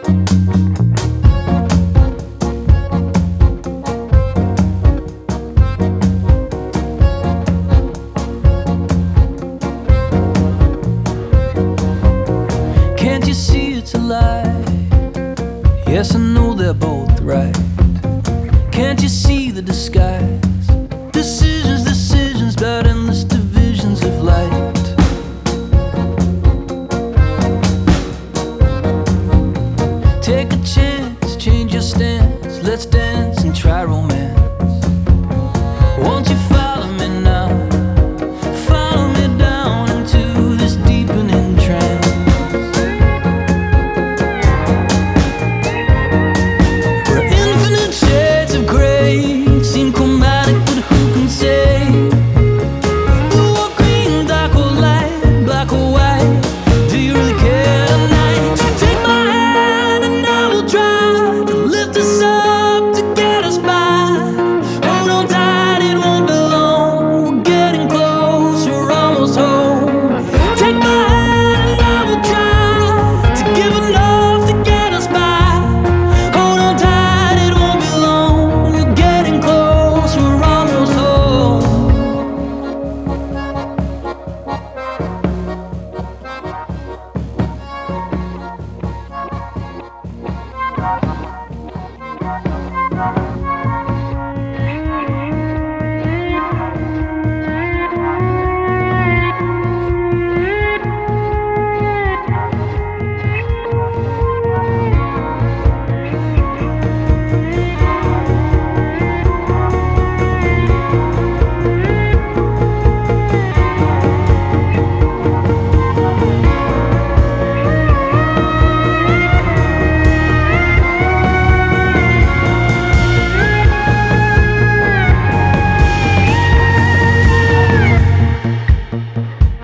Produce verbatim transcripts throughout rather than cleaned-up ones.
Can't you see it's a lie? Yes, I know they're both right. Can't you see the disguise? Decisions, decisions, about endless divisions of light. Take a chance, change your stance. Let's dance and try romance. Won't you follow me now? Follow me down into this deepening trance. Where infinite shades of grey seem chromatic, but who can say? Blue or green, dark or light, black or white, do you really care tonight? So take my hand and I will try to lift us up, to get us by. Hold on tight, it won't be long. We're getting close, we're almost home. Take my hand and I will try to give enough to get us by. Hold on tight, it won't be long. We're getting close, we're almost home.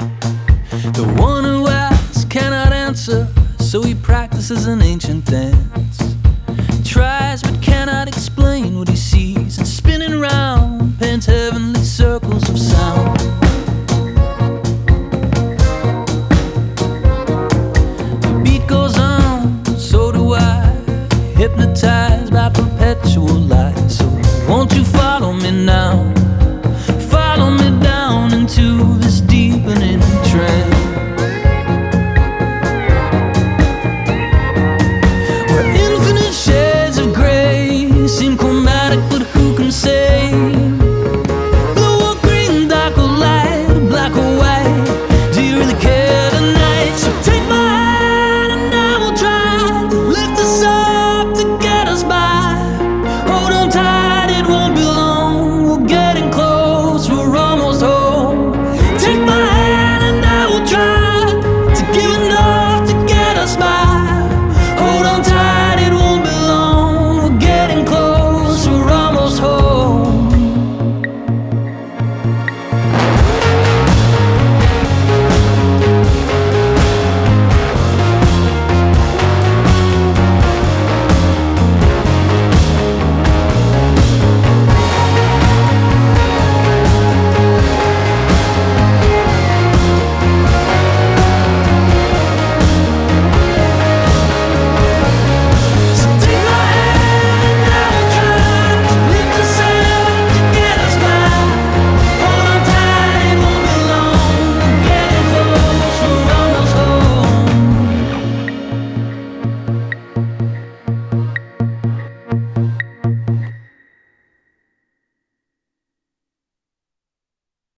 The one who asks cannot answer, so he practices an ancient dance.